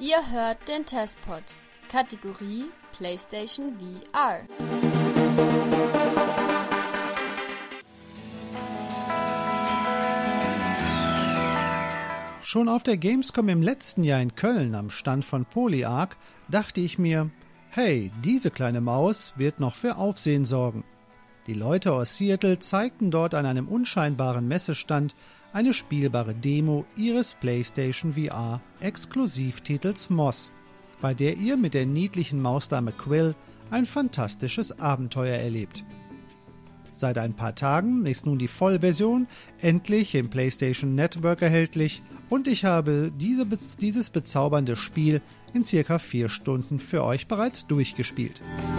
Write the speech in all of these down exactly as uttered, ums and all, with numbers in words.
Ihr hört den Testpod, Kategorie PlayStation V R. Schon auf der Gamescom im letzten Jahr in Köln am Stand von Polyarc dachte ich mir, hey, diese kleine Maus wird noch für Aufsehen sorgen. Die Leute aus Seattle zeigten dort an einem unscheinbaren Messestand eine spielbare Demo ihres PlayStation V R-Exklusivtitels Moss, bei der ihr mit der niedlichen Mausdame Quill ein fantastisches Abenteuer erlebt. Seit ein paar Tagen ist nun die Vollversion endlich im PlayStation Network erhältlich und ich habe diese, dieses bezaubernde Spiel in circa vier Stunden für euch bereits durchgespielt.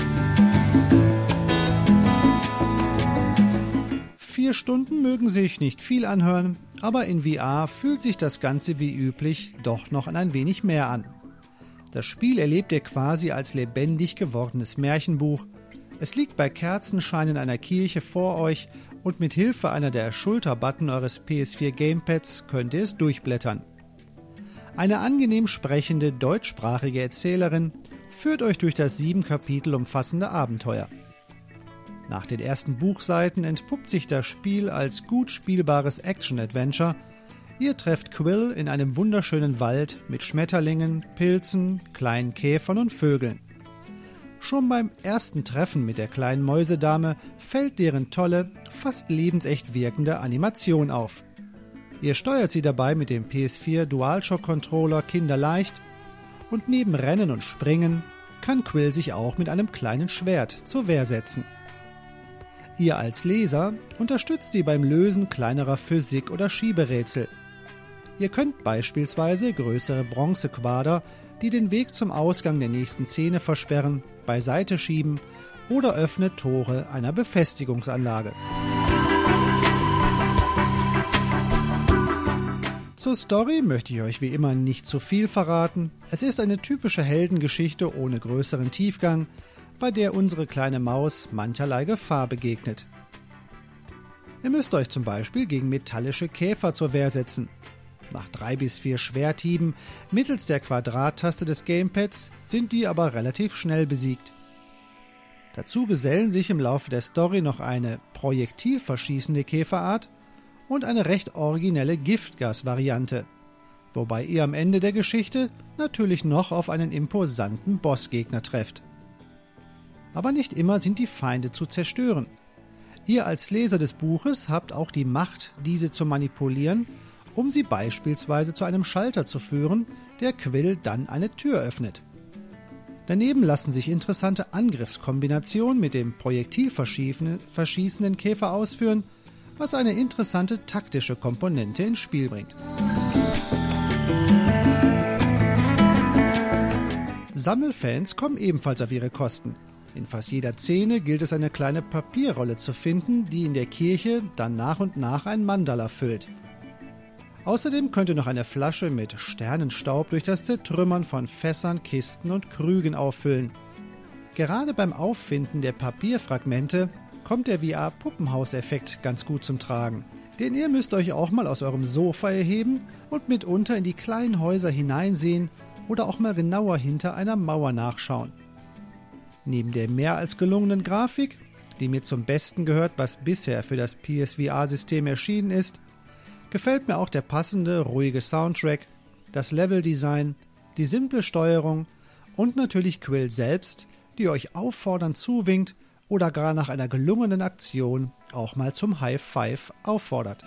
Vier Stunden mögen sich nicht viel anhören, aber in V R fühlt sich das Ganze wie üblich doch noch ein wenig mehr an. Das Spiel erlebt ihr quasi als lebendig gewordenes Märchenbuch. Es liegt bei Kerzenschein in einer Kirche vor euch und mit Hilfe einer der Schulterbutton eures P S vier Gamepads könnt ihr es durchblättern. Eine angenehm sprechende deutschsprachige Erzählerin führt euch durch das sieben Kapitel umfassende Abenteuer. Nach den ersten Buchseiten entpuppt sich das Spiel als gut spielbares Action-Adventure. Ihr trefft Quill in einem wunderschönen Wald mit Schmetterlingen, Pilzen, kleinen Käfern und Vögeln. Schon beim ersten Treffen mit der kleinen Mäusedame fällt deren tolle, fast lebensecht wirkende Animation auf. Ihr steuert sie dabei mit dem P S vier DualShock-Controller kinderleicht und neben Rennen und Springen kann Quill sich auch mit einem kleinen Schwert zur Wehr setzen. Ihr als Leser unterstützt sie beim Lösen kleinerer Physik- oder Schieberätsel. Ihr könnt beispielsweise größere Bronzequader, die den Weg zum Ausgang der nächsten Szene versperren, beiseite schieben oder öffnet Tore einer Befestigungsanlage. Zur Story möchte ich euch wie immer nicht zu viel verraten. Es ist eine typische Heldengeschichte ohne größeren Tiefgang, bei der unsere kleine Maus mancherlei Gefahr begegnet. Ihr müsst euch zum Beispiel gegen metallische Käfer zur Wehr setzen. Nach drei bis vier Schwerthieben mittels der Quadrattaste des Gamepads sind die aber relativ schnell besiegt. Dazu gesellen sich im Laufe der Story noch eine projektilverschießende Käferart und eine recht originelle Giftgas-Variante, wobei ihr am Ende der Geschichte natürlich noch auf einen imposanten Bossgegner trefft. Aber nicht immer sind die Feinde zu zerstören. Ihr als Leser des Buches habt auch die Macht, diese zu manipulieren, um sie beispielsweise zu einem Schalter zu führen, der Quill dann eine Tür öffnet. Daneben lassen sich interessante Angriffskombinationen mit dem projektilverschießenden Käfer ausführen, was eine interessante taktische Komponente ins Spiel bringt. Sammelfans kommen ebenfalls auf ihre Kosten. In fast jeder Szene gilt es, eine kleine Papierrolle zu finden, die in der Kirche dann nach und nach ein Mandala füllt. Außerdem könnt ihr noch eine Flasche mit Sternenstaub durch das Zertrümmern von Fässern, Kisten und Krügen auffüllen. Gerade beim Auffinden der Papierfragmente kommt der V R-Puppenhaus-Effekt ganz gut zum Tragen, denn ihr müsst euch auch mal aus eurem Sofa erheben und mitunter in die kleinen Häuser hineinsehen oder auch mal genauer hinter einer Mauer nachschauen. Neben der mehr als gelungenen Grafik, die mir zum Besten gehört, was bisher für das P S V R-System erschienen ist, gefällt mir auch der passende, ruhige Soundtrack, das Leveldesign, die simple Steuerung und natürlich Quill selbst, die euch auffordernd zuwinkt oder gar nach einer gelungenen Aktion auch mal zum High Five auffordert.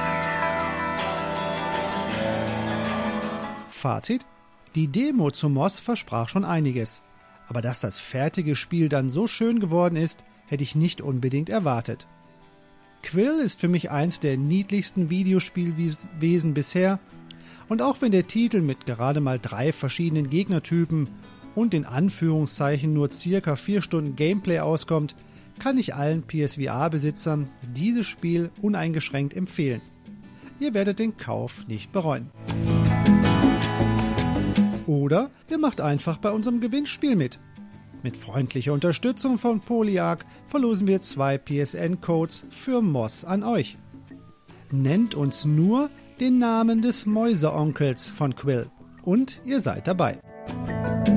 Fazit: Die Demo zu Moss versprach schon einiges. Aber dass das fertige Spiel dann so schön geworden ist, hätte ich nicht unbedingt erwartet. Quill ist für mich eins der niedlichsten Videospielwesen bisher und auch wenn der Titel mit gerade mal drei verschiedenen Gegnertypen und in Anführungszeichen nur circa vier Stunden Gameplay auskommt, kann ich allen P S V R-Besitzern dieses Spiel uneingeschränkt empfehlen. Ihr werdet den Kauf nicht bereuen. Oder ihr macht einfach bei unserem Gewinnspiel mit. Mit freundlicher Unterstützung von Polyarc verlosen wir zwei P S N-Codes für Moss an euch. Nennt uns nur den Namen des Mäuseonkels von Quill und ihr seid dabei. Tschüss.